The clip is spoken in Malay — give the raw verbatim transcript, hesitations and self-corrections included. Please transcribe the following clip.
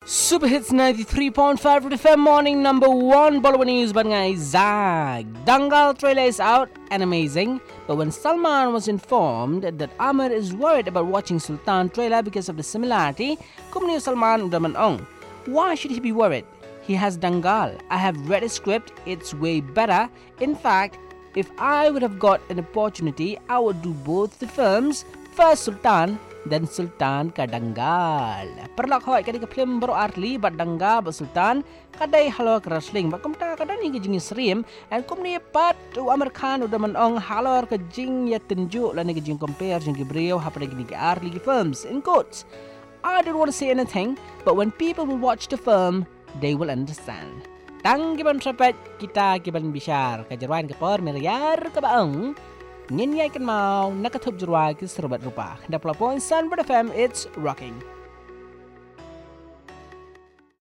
Super Hits ninety-three point five F M morning number one Bollywood news ban ngai Zag. Dangal trailer is out and amazing, but when Salman was informed that Amir is worried about watching Sultan trailer because of the similarity, Kumni Salman Udaman Ong. Why should he be worried? He has Dangal. I have read his script, it's way better. In fact, if I would have got an opportunity, I would do both the films. First Sultan, then Sultan ka Dangal. Perlak hoi kadai ke film baru artli bat Dangal bat Sultan kadai halo ke wrestling bat kum ta kadai ni ke jing stream and kum ni pat u Amir Khan udah menong halo ke jing ya tunjuk la ni ke jing compare jing ke beliau apa lagi ni ke artli ke films in quotes. I don't want to say anything, but when people will watch the film, they will understand. Tang kiban trapet kita kiban bishar kajarwan ke por miliar ke baong. Nginyai kan mau nakatup jurwai ke serbat rupa. Dapla point Sun F M, it's rocking.